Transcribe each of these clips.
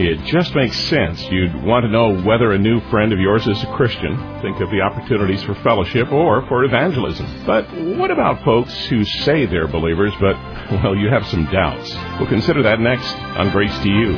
It just makes sense. You'd want to know whether a new friend of yours is a Christian, think of the opportunities for fellowship or for evangelism. But what about folks who say they're believers, but, well, you have some doubts? We'll consider that next on Grace to You.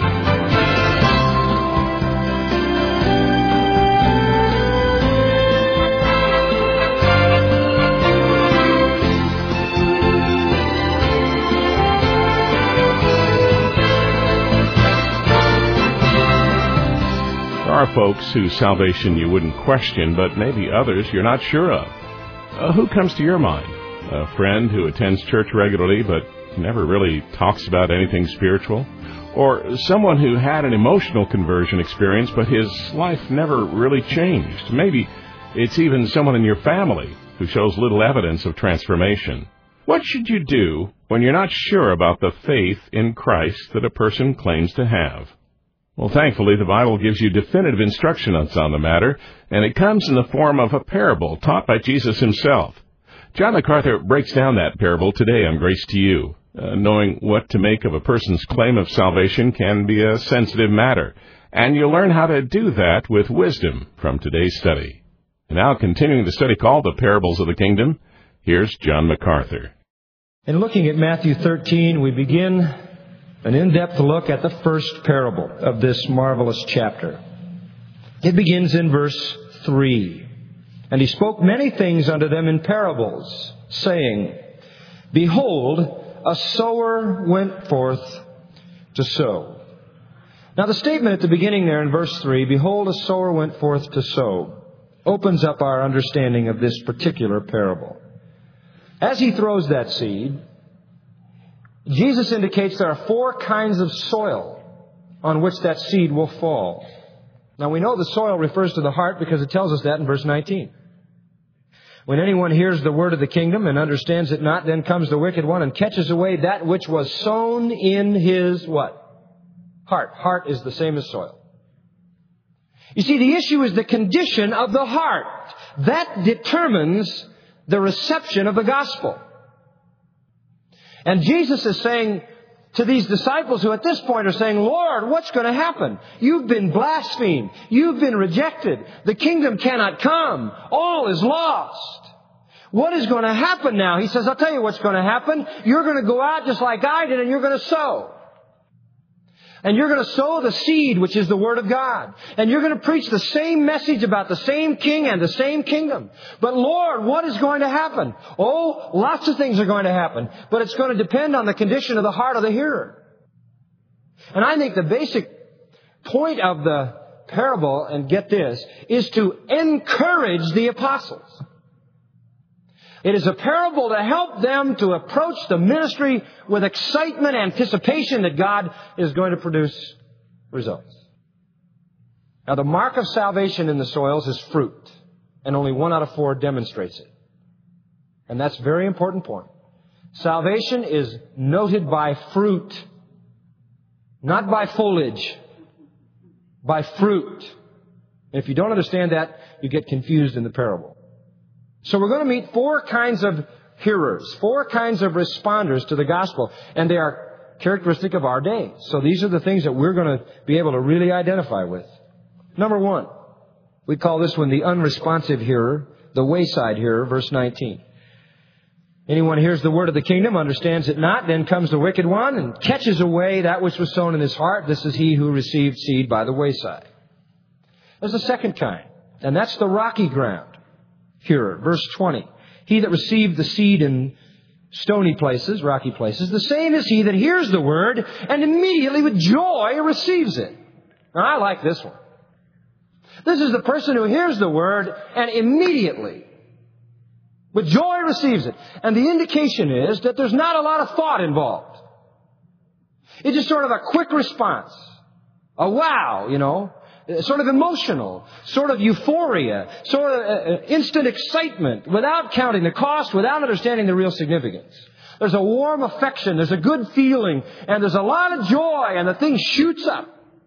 There are folks whose salvation you wouldn't question, but maybe others you're not sure of. Who comes to your mind? A friend who attends church regularly but never really talks about anything spiritual? Or someone who had an emotional conversion experience but his life never really changed? Maybe it's even someone in your family who shows little evidence of transformation. What should you do when you're not sure about the faith in Christ that a person claims to have? Well, thankfully, the Bible gives you definitive instructions on the matter, and it comes in the form of a parable taught by Jesus himself. John MacArthur breaks down that parable today on Grace to You. Knowing what to make of a person's claim of salvation can be a sensitive matter, and you'll learn how to do that with wisdom from today's study. And now, continuing the study called The Parables of the Kingdom, here's John MacArthur. In looking at Matthew 13, we begin an in-depth look at the first parable of this marvelous chapter. It begins in verse 3. And he spoke many things unto them in parables, saying, Behold, a sower went forth to sow. Now the statement at the beginning there in verse 3, Behold, a sower went forth to sow, opens up our understanding of this particular parable. As he throws that seed, Jesus indicates there are 4 kinds of soil on which that seed will fall. Now we know the soil refers to the heart because it tells us that in verse 19. When anyone hears the word of the kingdom and understands it not, then comes the wicked one and catches away that which was sown in his what? Heart. Heart is the same as soil. You see, the issue is the condition of the heart. That determines the reception of the gospel. And Jesus is saying to these disciples who at this point are saying, Lord, what's going to happen? You've been blasphemed. You've been rejected. The kingdom cannot come. All is lost. What is going to happen now? He says, I'll tell you what's going to happen. You're going to go out just like I did and you're going to sow. And you're going to sow the seed, which is the Word of God. And you're going to preach the same message about the same king and the same kingdom. But Lord, what is going to happen? Oh, lots of things are going to happen. But it's going to depend on the condition of the heart of the hearer. And I think the basic point of the parable, and get this, is to encourage the apostles. It is a parable to help them to approach the ministry with excitement, anticipation that God is going to produce results. Now, the mark of salvation in the soils is fruit, and only 1 out of 4 demonstrates it. And that's a very important point. Salvation is noted by fruit, not by foliage, by fruit. And if you don't understand that, you get confused in the parable. So we're going to meet 4 kinds of hearers, 4 kinds of responders to the gospel, and they are characteristic of our day. So these are the things that we're going to be able to really identify with. Number 1, we call this one the unresponsive hearer, the wayside hearer, verse 19. Anyone hears the word of the kingdom, understands it not, then comes the wicked one and catches away that which was sown in his heart. This is he who received seed by the wayside. There's a second kind, and that's the rocky ground hearer. Verse 20. He that received the seed in stony places, rocky places, the same is he that hears the word and immediately with joy receives it. Now, I like this one. This is the person who hears the word and immediately with joy receives it. And the indication is that there's not a lot of thought involved. It's just sort of a quick response. A wow, sort of emotional, sort of euphoria, sort of instant excitement, without counting the cost, without understanding the real significance. There's a warm affection, there's a good feeling, and there's a lot of joy, and the thing shoots up.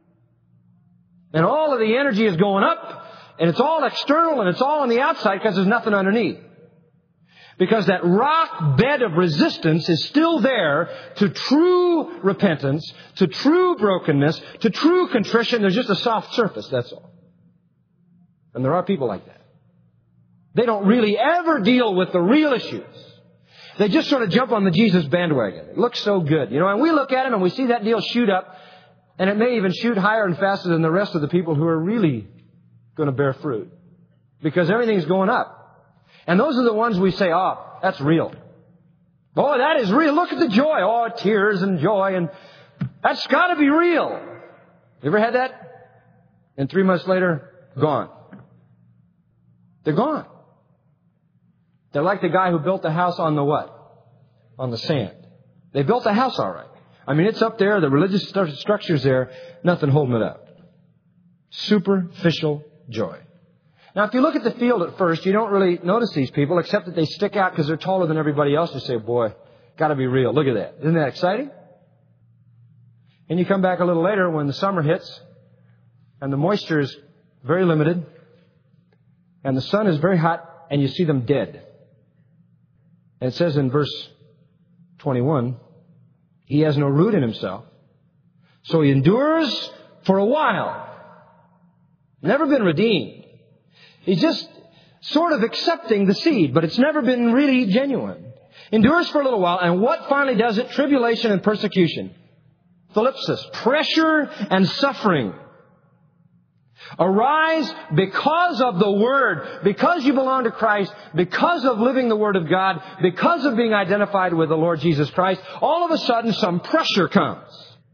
And all of the energy is going up, and it's all external, and it's all on the outside because there's nothing underneath. Because that rock bed of resistance is still there to true repentance, to true brokenness, to true contrition. There's just a soft surface, that's all. And there are people like that. They don't really ever deal with the real issues. They just sort of jump on the Jesus bandwagon. It looks so good, and we look at it and we see that deal shoot up, and it may even shoot higher and faster than the rest of the people who are really going to bear fruit. Because everything's going up. And those are the ones we say, oh, that's real. Oh, that is real. Look at the joy. Oh, tears and joy. And that's got to be real. You ever had that? And 3 months later, gone. They're gone. They're like the guy who built the house on the what? On the sand. They built the house all right. I mean, it's up there. The religious structure's there. Nothing holding it up. Superficial joy. Now, if you look at the field at first, you don't really notice these people, except that they stick out because they're taller than everybody else. You say, boy, got to be real. Look at that. Isn't that exciting? And you come back a little later when the summer hits and the moisture is very limited and the sun is very hot and you see them dead. And it says in verse 21, he has no root in himself, so he endures for a while. Never been redeemed. He's just sort of accepting the seed, but it's never been really genuine. Endures for a little while, and what finally does it? Tribulation and persecution. Thlipsis, pressure and suffering. Arise because of the Word, because you belong to Christ, because of living the Word of God, because of being identified with the Lord Jesus Christ. All of a sudden, some pressure comes.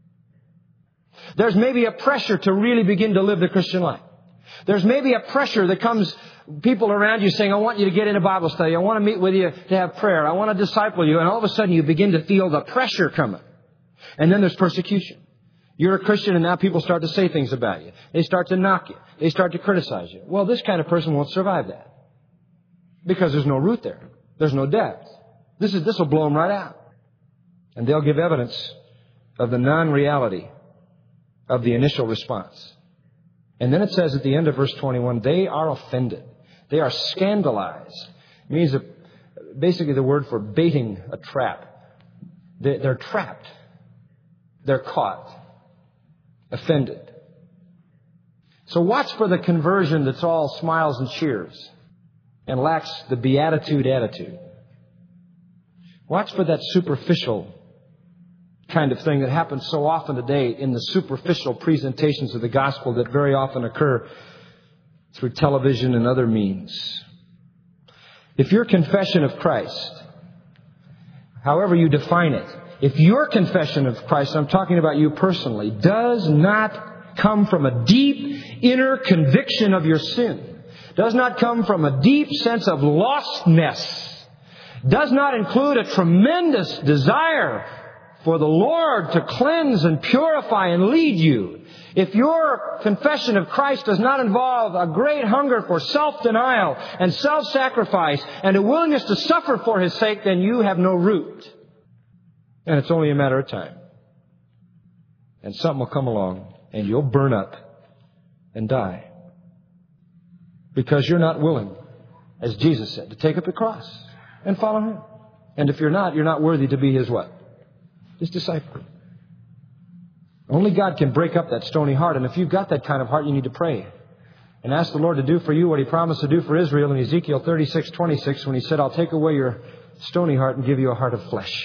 There's maybe a pressure to really begin to live the Christian life. There's maybe a pressure that comes, people around you saying, I want you to get into Bible study. I want to meet with you to have prayer. I want to disciple you. And all of a sudden you begin to feel the pressure coming. And then there's persecution. You're a Christian and now people start to say things about you. They start to knock you. They start to criticize you. Well, this kind of person won't survive that. Because there's no root there. There's no depth. This will blow them right out. And they'll give evidence of the non-reality of the initial response. And then it says at the end of verse 21, they are offended. They are scandalized. It means basically the word for baiting a trap. They're trapped. They're caught. Offended. So watch for the conversion that's all smiles and cheers and lacks the beatitude attitude. Watch for that superficial kind of thing that happens so often today in the superficial presentations of the gospel that very often occur through television and other means. If your confession of Christ, however you define it, if your confession of Christ, I'm talking about you personally, does not come from a deep inner conviction of your sin, does not come from a deep sense of lostness, does not include a tremendous desire for the Lord to cleanse and purify and lead you. If your confession of Christ does not involve a great hunger for self-denial and self-sacrifice and a willingness to suffer for His sake, then you have no root. And it's only a matter of time. And something will come along and you'll burn up and die. Because you're not willing, as Jesus said, to take up the cross and follow Him. And if you're not worthy to be His what? His disciple. Only God can break up that stony heart. And if you've got that kind of heart, you need to pray. And ask the Lord to do for you what He promised to do for Israel in Ezekiel 36:26 when He said, I'll take away your stony heart and give you a heart of flesh.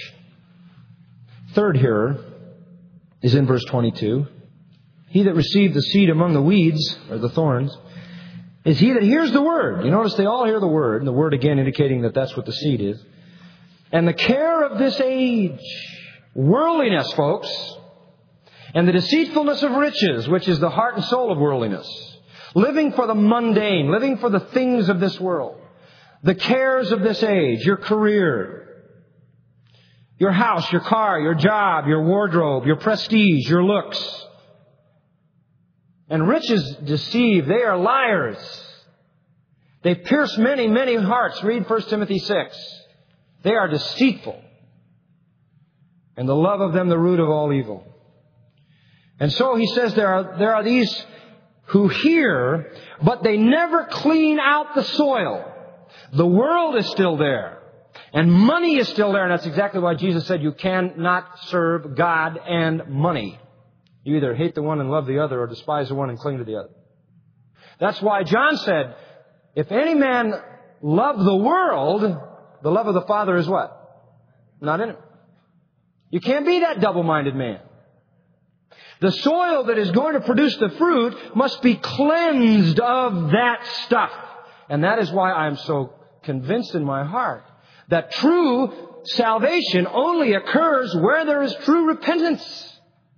Third hearer is in verse 22. He that received the seed among the weeds, or the thorns, is he that hears the word. You notice they all hear the word, and the word again indicating that that's what the seed is. And the care of this age, worldliness, folks, and the deceitfulness of riches, which is the heart and soul of worldliness. Living for the mundane, living for the things of this world. The cares of this age, your career, your house, your car, your job, your wardrobe, your prestige, your looks. And riches deceive. They are liars. They pierce many, many hearts. Read 1 Timothy 6. They are deceitful. And the love of them the root of all evil. And so he says there are these who hear, but they never clean out the soil. The world is still there. And money is still there, and that's exactly why Jesus said you cannot serve God and money. You either hate the one and love the other, or despise the one and cling to the other. That's why John said, if any man love the world, the love of the Father is what? Not in him. You can't be that double-minded man. The soil that is going to produce the fruit must be cleansed of that stuff. And that is why I'm so convinced in my heart that true salvation only occurs where there is true repentance.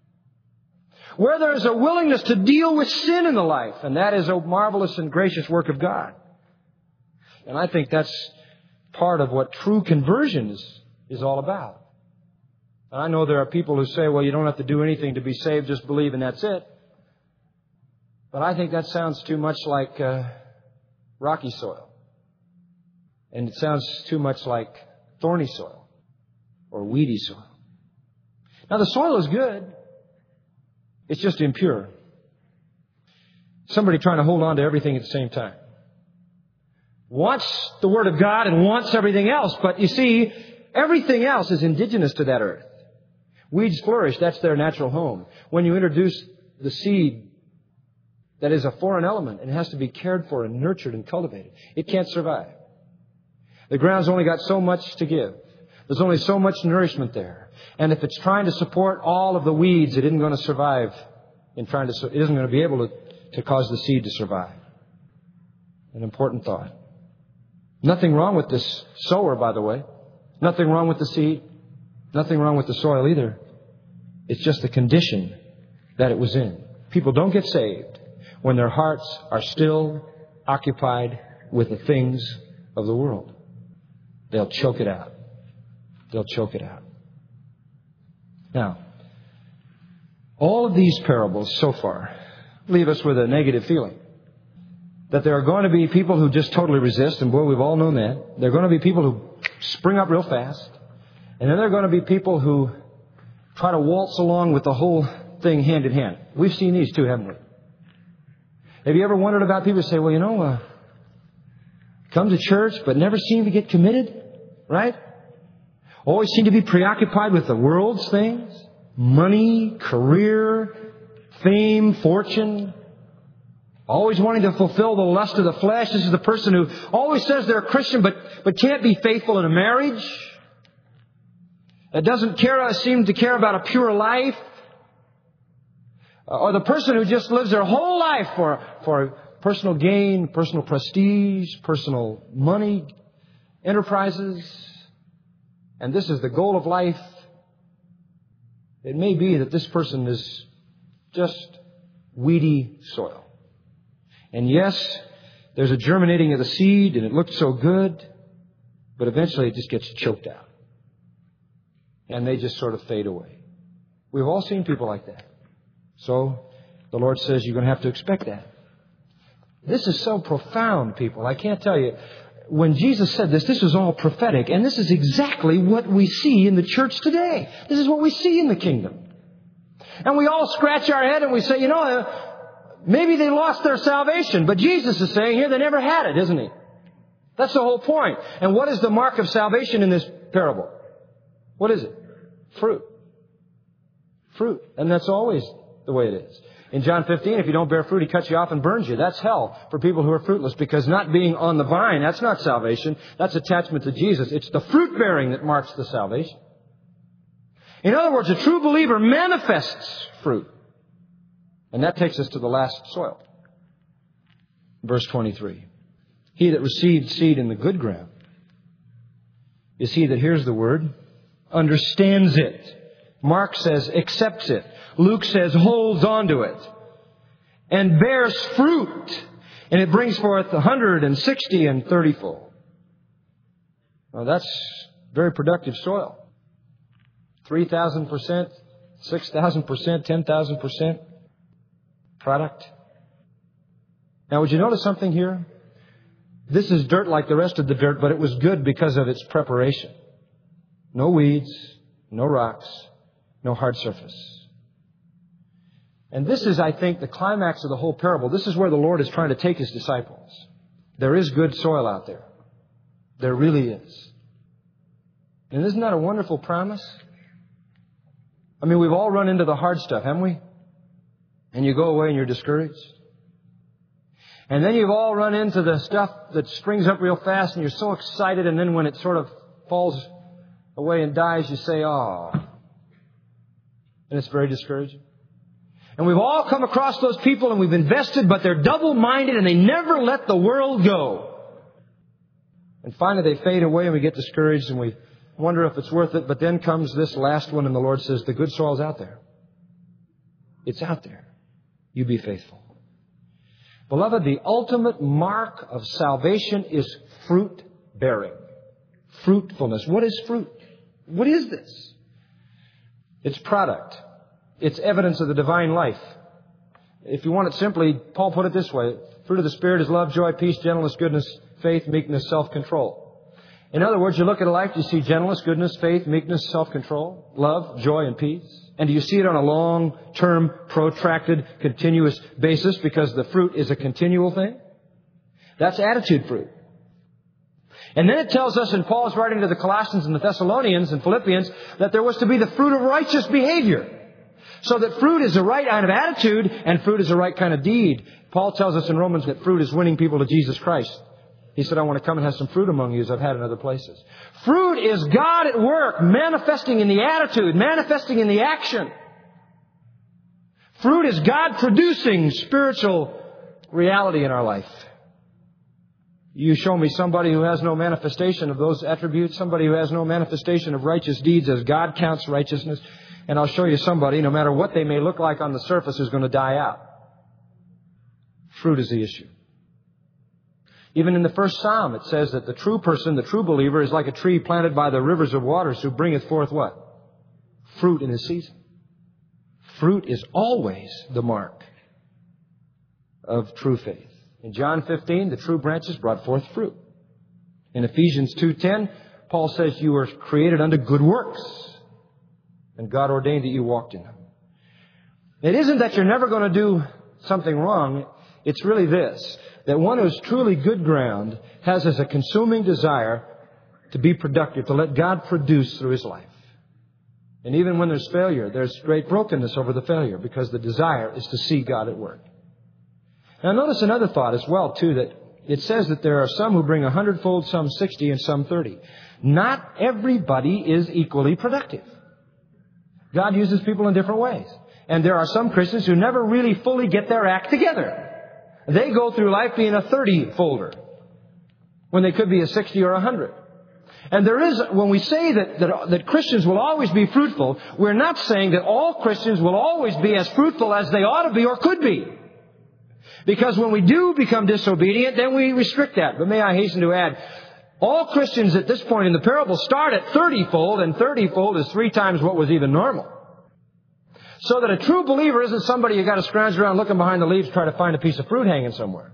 Where there is a willingness to deal with sin in the life. And that is a marvelous and gracious work of God. And I think that's part of what true conversion is all about. And I know there are people who say, well, you don't have to do anything to be saved, just believe and that's it. But I think that sounds too much like rocky soil. And it sounds too much like thorny soil or weedy soil. Now the soil is good. It's just impure. Somebody trying to hold on to everything at the same time. Wants the Word of God and wants everything else. But you see, everything else is indigenous to that earth. Weeds flourish. That's their natural home. When you introduce the seed that is a foreign element and has to be cared for and nurtured and cultivated, it can't survive. The ground's only got so much to give. There's only so much nourishment there. And if it's trying to support all of the weeds, it isn't going to survive. It isn't going to be able to cause the seed to survive. An important thought. Nothing wrong with this sower, by the way. Nothing wrong with the seed. Nothing wrong with the soil either. It's just the condition that it was in. People don't get saved when their hearts are still occupied with the things of the world. They'll choke it out. They'll choke it out. Now, all of these parables so far leave us with a negative feeling. That there are going to be people who just totally resist, and boy, we've all known that. There are going to be people who spring up real fast. And then there are going to be people who try to waltz along with the whole thing hand in hand. We've seen these too, haven't we? Have you ever wondered about people who say, well, come to church but never seem to get committed, right? Always seem to be preoccupied with the world's things, money, career, fame, fortune. Always wanting to fulfill the lust of the flesh. This is the person who always says they're a Christian but can't be faithful in a marriage. That doesn't seem to care about a pure life. Or the person who just lives their whole life for personal gain, personal prestige, personal money, enterprises. And this is the goal of life. It may be that this person is just weedy soil. And yes, there's a germinating of the seed and it looks so good, but eventually it just gets choked out. And they just sort of fade away. We've all seen people like that. So the Lord says you're going to have to expect that. This is so profound, people. I can't tell you. When Jesus said this was all prophetic. And this is exactly what we see in the church today. This is what we see in the kingdom. And we all scratch our head and we say, maybe they lost their salvation. But Jesus is saying here they never had it, isn't he? That's the whole point. And what is the mark of salvation in this parable? What is it? Fruit. Fruit. And that's always the way it is. In John 15, if you don't bear fruit, he cuts you off and burns you. That's hell for people who are fruitless, because not being on the vine, that's not salvation. That's attachment to Jesus. It's the fruit bearing that marks the salvation. In other words, a true believer manifests fruit. And that takes us to the last soil. Verse 23. He that received seed in the good ground is he that hears the word, understands it. Mark says accepts it. Luke says holds on to it. And bears fruit. And it brings forth 160 and 30-fold. Now that's very productive soil. 3,000%, 6,000%, 10,000% product. Now would you notice something here? This is dirt like the rest of the dirt, but it was good because of its preparation. No weeds, no rocks, no hard surface. And this is, I think, the climax of the whole parable. This is where the Lord is trying to take His disciples. There is good soil out there. There really is. And isn't that a wonderful promise? I mean, we've all run into the hard stuff, haven't we? And you go away and you're discouraged. And then you've all run into the stuff that springs up real fast and you're so excited, and then when it sort of falls away and dies, you say, oh. And it's very discouraging. And we've all come across those people and we've invested, but they're double-minded and they never let the world go. And finally they fade away and we get discouraged and we wonder if it's worth it. But then comes this last one and the Lord says, the good soil's out there. It's out there. You be faithful. Beloved, the ultimate mark of salvation is fruit bearing. Fruitfulness. What is fruit? What is this? It's product. It's evidence of the divine life. If you want it simply, Paul put it this way. Fruit of the Spirit is love, joy, peace, gentleness, goodness, faith, meekness, self-control. In other words, you look at a life, you see gentleness, goodness, faith, meekness, self-control, love, joy, and peace. And do you see it on a long-term, protracted, continuous basis because the fruit is a continual thing? That's attitude fruit. And then it tells us in Paul's writing to the Colossians and the Thessalonians and Philippians that there was to be the fruit of righteous behavior. So that fruit is the right kind of attitude and fruit is the right kind of deed. Paul tells us in Romans that fruit is winning people to Jesus Christ. He said, I want to come and have some fruit among you as I've had in other places. Fruit is God at work, manifesting in the attitude, manifesting in the action. Fruit is God producing spiritual reality in our life. You show me somebody who has no manifestation of those attributes, somebody who has no manifestation of righteous deeds as God counts righteousness, and I'll show you somebody, no matter what they may look like on the surface, is going to die out. Fruit is the issue. Even in the first Psalm, it says that the true person, the true believer, is like a tree planted by the rivers of waters who bringeth forth what? Fruit in his season. Fruit is always the mark of true faith. In John 15, the true branches brought forth fruit. In Ephesians 2:10, Paul says you were created unto good works, and God ordained that you walked in them. It isn't that you're never going to do something wrong. It's really this, that one who's truly good ground has as a consuming desire to be productive, to let God produce through his life. And even when there's failure, there's great brokenness over the failure because the desire is to see God at work. Now notice another thought as well, too, that it says that there are some who bring 100-fold, some 60, and some 30. Not everybody is equally productive. God uses people in different ways. And there are some Christians who never really fully get their act together. They go through life being a 30-folder when they could be a 60 or 100. And there is, when we say that Christians will always be fruitful, we're not saying that all Christians will always be as fruitful as they ought to be or could be. Because when we do become disobedient, then we restrict that. But may I hasten to add, all Christians at this point in the parable start at 30-fold, and 30-fold is 3 times what was even normal. So that a true believer isn't somebody you got to scrounge around looking behind the leaves trying to find a piece of fruit hanging somewhere.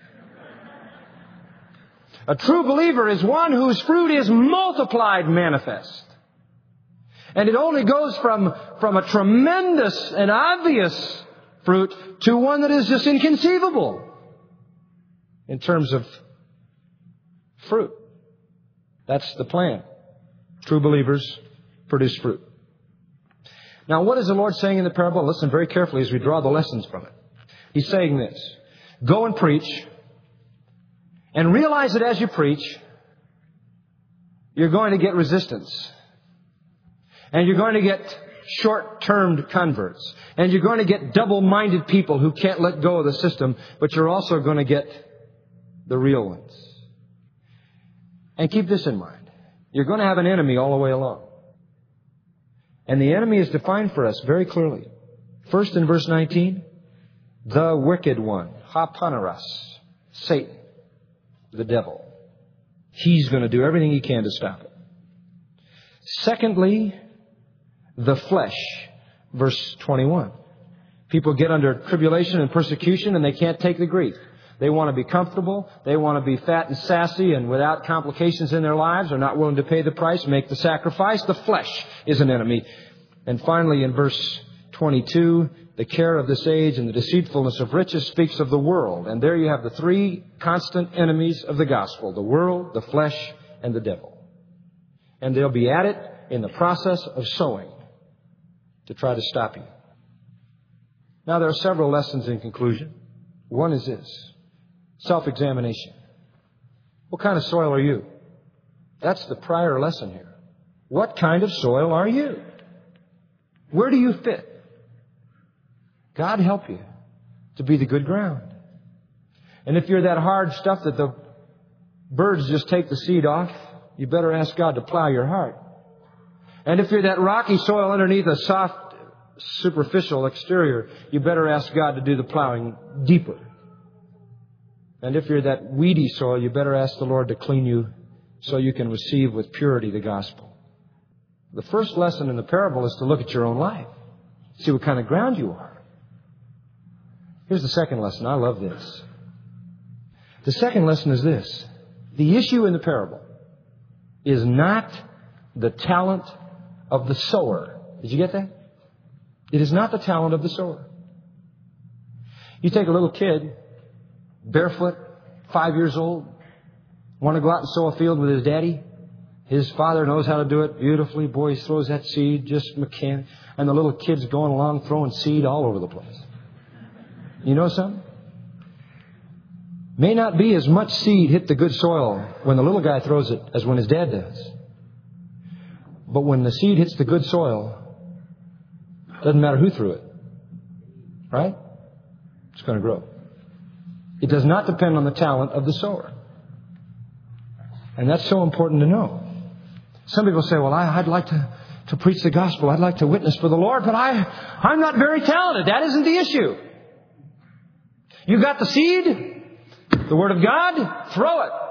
A true believer is one whose fruit is multiplied manifest. And it only goes from a tremendous and obvious fruit to one that is just inconceivable in terms of fruit. That's the plan. True believers produce fruit. Now, what is the Lord saying in the parable? Listen very carefully as we draw the lessons from it. He's saying this. Go and preach. And realize that as you preach, you're going to get resistance. And you're going to get short-termed converts. And you're going to get double-minded people who can't let go of the system. But you're also going to get the real ones. And keep this in mind. You're going to have an enemy all the way along. And the enemy is defined for us very clearly. First in verse 19, the wicked one, Hapaneras, Satan, the devil. He's going to do everything he can to stop it. Secondly, the flesh, verse 21. People get under tribulation and persecution and they can't take the grief. They want to be comfortable. They want to be fat and sassy and without complications in their lives. They're not willing to pay the price, make the sacrifice. The flesh is an enemy. And finally, in verse 22, the care of this age and the deceitfulness of riches speaks of the world. And there you have the 3 constant enemies of the gospel, the world, the flesh, and the devil. And they'll be at it in the process of sowing to try to stop you. Now, there are several lessons in conclusion. One is this: self-examination. What kind of soil are you? That's the prior lesson here. What kind of soil are you? Where do you fit? God help you to be the good ground. And if you're that hard stuff that the birds just take the seed off, you better ask God to plow your heart. And if you're that rocky soil underneath a soft, superficial exterior, you better ask God to do the plowing deeper. And if you're that weedy soil, you better ask the Lord to clean you so you can receive with purity the gospel. The first lesson in the parable is to look at your own life. See what kind of ground you are. Here's the second lesson. I love this. The second lesson is this: the issue in the parable is not the talent of the sower. Did you get that? It is not the talent of the sower. You take a little kid, barefoot, 5 years old, want to go out and sow a field with his daddy. His father knows how to do it beautifully. Boy, he throws that seed just mechanic. And the little kid's going along throwing seed all over the place. You know something? May not be as much seed hit the good soil when the little guy throws it as when his dad does. But when the seed hits the good soil, doesn't matter who threw it. Right? It's going to grow. It does not depend on the talent of the sower. And that's so important to know. Some people say, well, I'd like to preach the gospel. I'd like to witness for the Lord, but I'm not very talented. That isn't the issue. You got the seed, the Word of God, throw it.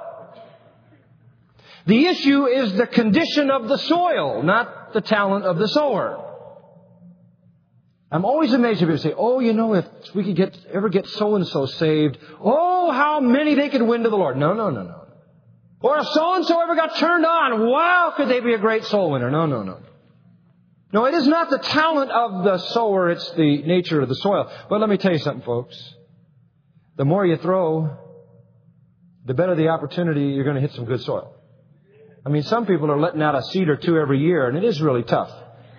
The issue is the condition of the soil, not the talent of the sower. I'm always amazed if people say, oh, you know, if we could ever get so-and-so saved, oh, how many they could win to the Lord. No. Or if so-and-so ever got turned on, wow, could they be a great soul winner. No. No, it is not the talent of the sower, it's the nature of the soil. But let me tell you something, folks. The more you throw, the better the opportunity you're going to hit some good soil. I mean, some people are letting out a seed or two every year, and it is really tough.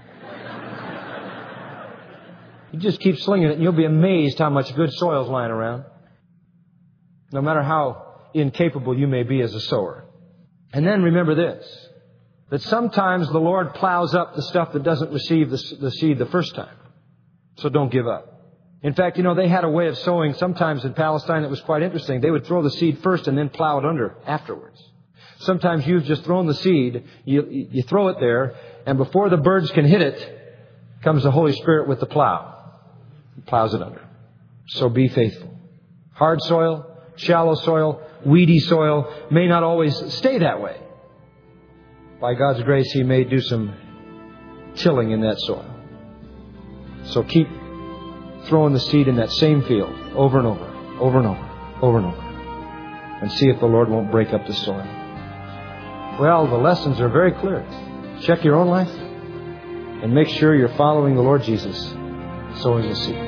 You just keep slinging it, and you'll be amazed how much good soil is lying around. No matter how incapable you may be as a sower. And then remember this, that sometimes the Lord plows up the stuff that doesn't receive the seed the first time. So don't give up. In fact, you know, they had a way of sowing sometimes in Palestine that was quite interesting. They would throw the seed first and then plow it under afterwards. Sometimes you've just thrown the seed, you throw it there, and before the birds can hit it, comes the Holy Spirit with the plow. He plows it under. So be faithful. Hard soil, shallow soil, weedy soil may not always stay that way. By God's grace, He may do some tilling in that soil. So keep throwing the seed in that same field over and over, over and over, over and over, and see if the Lord won't break up the soil. Well, the lessons are very clear. Check your own life and make sure you're following the Lord Jesus, sowing the seed.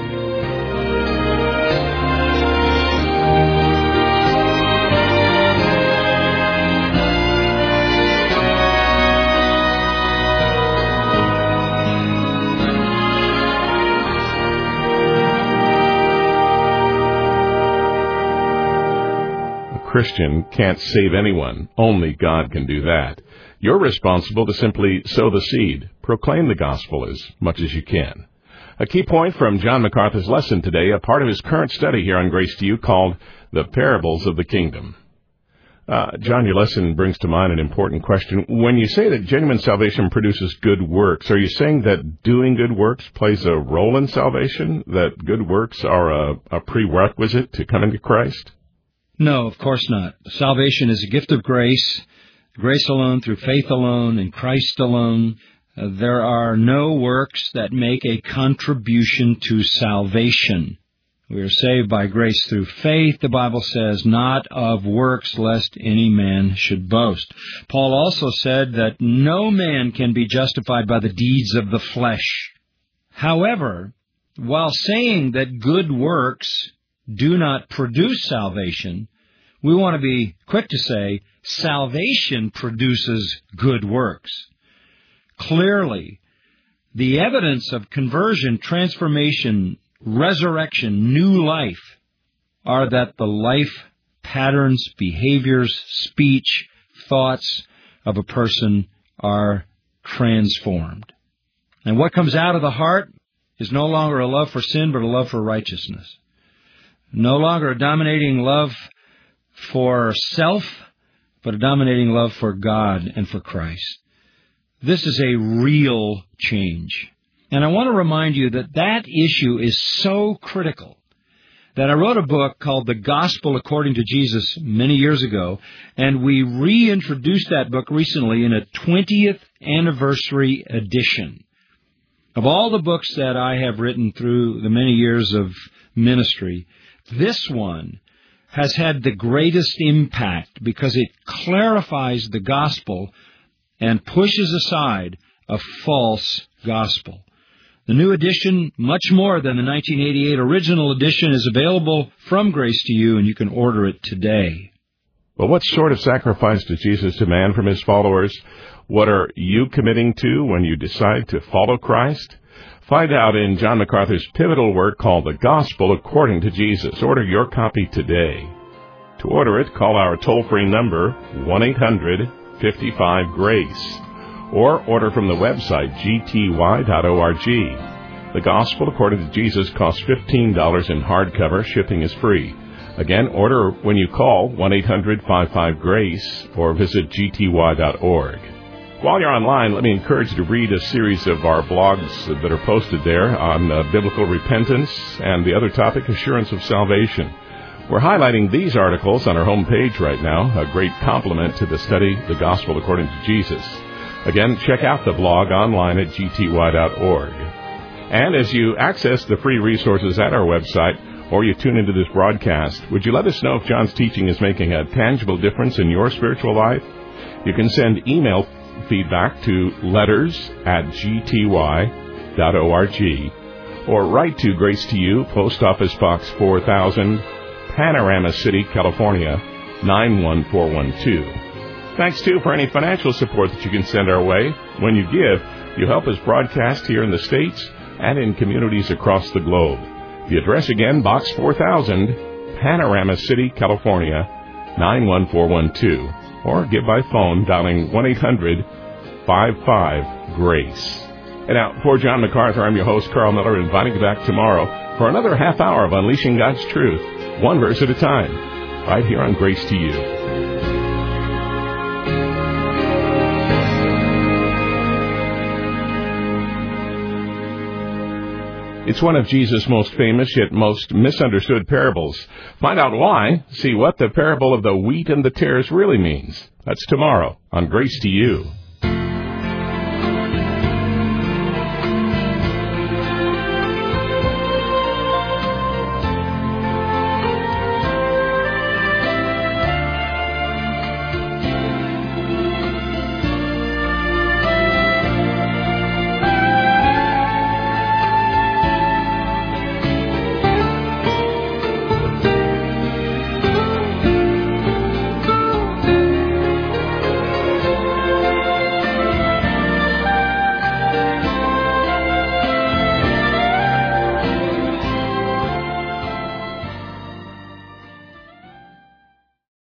Christian can't save anyone. Only God can do that. You're responsible to simply sow the seed. Proclaim the gospel as much as you can. A key point from John MacArthur's lesson today, a part of his current study here on Grace to You called The Parables of the Kingdom. John, your lesson brings to mind an important question. When you say that genuine salvation produces good works, are you saying that doing good works plays a role in salvation? That good works are a prerequisite to coming to Christ? No, of course not. Salvation is a gift of grace alone, through faith alone, in Christ alone. There are no works that make a contribution to salvation. We are saved by grace through faith, the Bible says, not of works, lest any man should boast. Paul also said that no man can be justified by the deeds of the flesh. However, while saying that good works do not produce salvation, we want to be quick to say salvation produces good works. Clearly, the evidence of conversion, transformation, resurrection, new life are that the life patterns, behaviors, speech, thoughts of a person are transformed. And what comes out of the heart is no longer a love for sin, but a love for righteousness. No longer a dominating love for self, but a dominating love for God and for Christ. This is a real change. And I want to remind you that that issue is so critical that I wrote a book called The Gospel According to Jesus many years ago, and we reintroduced that book recently in a 20th anniversary edition. Of all the books that I have written through the many years of ministry, this one has had the greatest impact because it clarifies the gospel and pushes aside a false gospel. The new edition, much more than the 1988 original edition, is available from Grace to You, and you can order it today. Well, what sort of sacrifice does Jesus demand from His followers? What are you committing to when you decide to follow Christ? Find out in John MacArthur's pivotal work called The Gospel According to Jesus. Order your copy today. To order it, call our toll-free number, 1-800-55-GRACE. Or order from the website, gty.org. The Gospel According to Jesus costs $15 in hardcover. Shipping is free. Again, order when you call 1-800-55-GRACE or visit gty.org. While you're online, let me encourage you to read a series of our blogs that are posted there on biblical repentance and the other topic, assurance of salvation. We're highlighting these articles on our homepage right now, a great complement to the study, The Gospel According to Jesus. Again, check out the blog online at gty.org. And as you access the free resources at our website, or you tune into this broadcast, would you let us know if John's teaching is making a tangible difference in your spiritual life? You can send email feedback to letters@gty.org, or write to Grace to You, Post Office Box 4000, Panorama City, California, 91412. Thanks, too, for any financial support that you can send our way. When you give, you help us broadcast here in the States and in communities across the globe. The address again, Box 4000, Panorama City, California, 91412. Or give by phone, dialing 1-800-55-GRACE. And now, for John MacArthur, I'm your host, Carl Miller, inviting you back tomorrow for another half hour of Unleashing God's Truth, one verse at a time, right here on Grace to You. It's one of Jesus' most famous yet most misunderstood parables. Find out why. See what the parable of the wheat and the tares really means. That's tomorrow on Grace to You.